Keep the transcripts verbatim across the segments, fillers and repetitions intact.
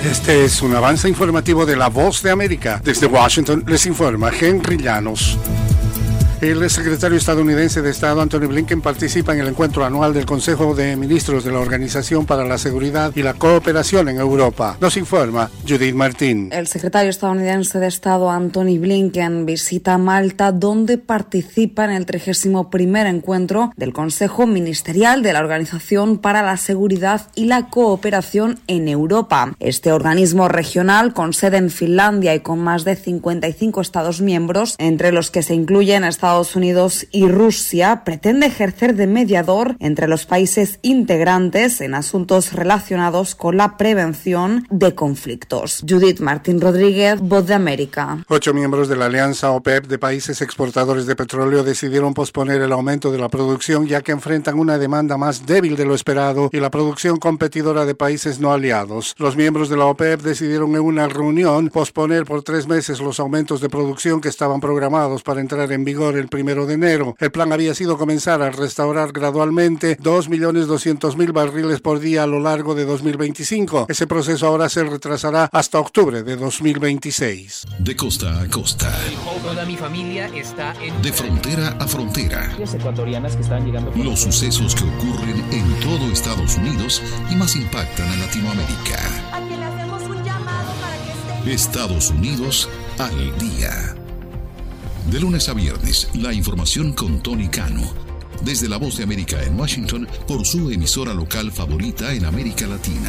Este es un avance informativo de La Voz de América. Desde Washington les informa Henry Llanos. El secretario estadounidense de Estado, Antony Blinken, participa en el encuentro anual del Consejo de Ministros de la Organización para la Seguridad y la Cooperación en Europa. Nos informa Judith Martín. El secretario estadounidense de Estado, Antony Blinken, visita Malta, donde participa en el trigésimo primer encuentro del Consejo Ministerial de la Organización para la Seguridad y la Cooperación en Europa. Este organismo regional, con sede en Finlandia y con más de cincuenta y cinco Estados miembros, entre los que se incluyen Estados Estados Unidos y Rusia, pretende ejercer de mediador entre los países integrantes en asuntos relacionados con la prevención de conflictos. Judith Martín Rodríguez, Voz de América. Ocho miembros de la alianza OPEP de países exportadores de petróleo decidieron posponer el aumento de la producción, ya que enfrentan una demanda más débil de lo esperado y la producción competidora de países no aliados. Los miembros de la OPEP decidieron en una reunión posponer por tres meses los aumentos de producción que estaban programados para entrar en vigor el primero de enero. El plan había sido comenzar a restaurar gradualmente dos millones doscientos mil barriles por día a lo largo de dos mil veinticinco. Ese proceso ahora se retrasará hasta octubre de dos mil veintiséis. De costa a costa. Toda mi familia está en... De frontera a frontera. Ecuatorianas que están llegando... Los sucesos que ocurren en todo Estados Unidos y más impactan a Latinoamérica. A quien le hacemos un llamado para que esté... Estados Unidos al día. De lunes a viernes, la información con Tony Cano. Desde La Voz de América en Washington, por su emisora local favorita en América Latina.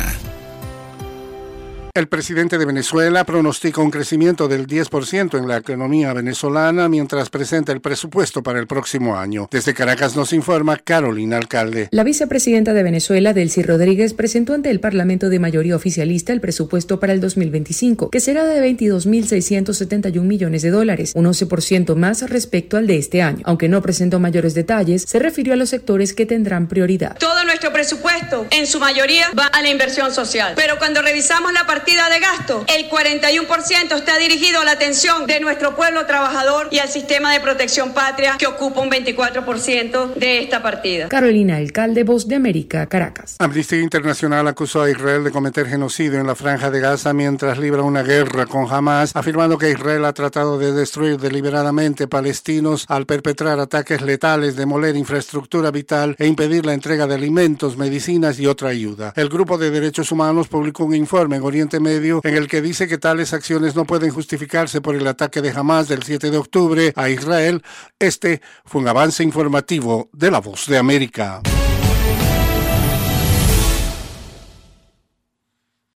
El presidente de Venezuela pronostica un crecimiento del diez por ciento en la economía venezolana mientras presenta el presupuesto para el próximo año. Desde Caracas nos informa Carolina Alcalde. La vicepresidenta de Venezuela, Delcy Rodríguez, presentó ante el Parlamento de mayoría oficialista el presupuesto para el dos mil veinticinco, que será de veintidós mil seiscientos setenta y un millones de dólares, un once por ciento más respecto al de este año. Aunque no presentó mayores detalles, se refirió a los sectores que tendrán prioridad. Todo nuestro presupuesto, en su mayoría, va a la inversión social. Pero cuando revisamos la partida de gasto, el cuarenta y uno por ciento está dirigido a la atención de nuestro pueblo trabajador y al sistema de protección patria, que ocupa un veinticuatro por ciento de esta partida. Carolina Alcalde, Voz de América, Caracas. Amnistía Internacional acusó a Israel de cometer genocidio en la Franja de Gaza mientras libra una guerra con Hamas, afirmando que Israel ha tratado de destruir deliberadamente palestinos al perpetrar ataques letales, demoler infraestructura vital e impedir la entrega de alimentos, medicinas y otra ayuda. El Grupo de Derechos Humanos publicó un informe en Oriente Medio en el que dice que tales acciones no pueden justificarse por el ataque de Hamas del siete de octubre a Israel. Este fue un avance informativo de La Voz de América.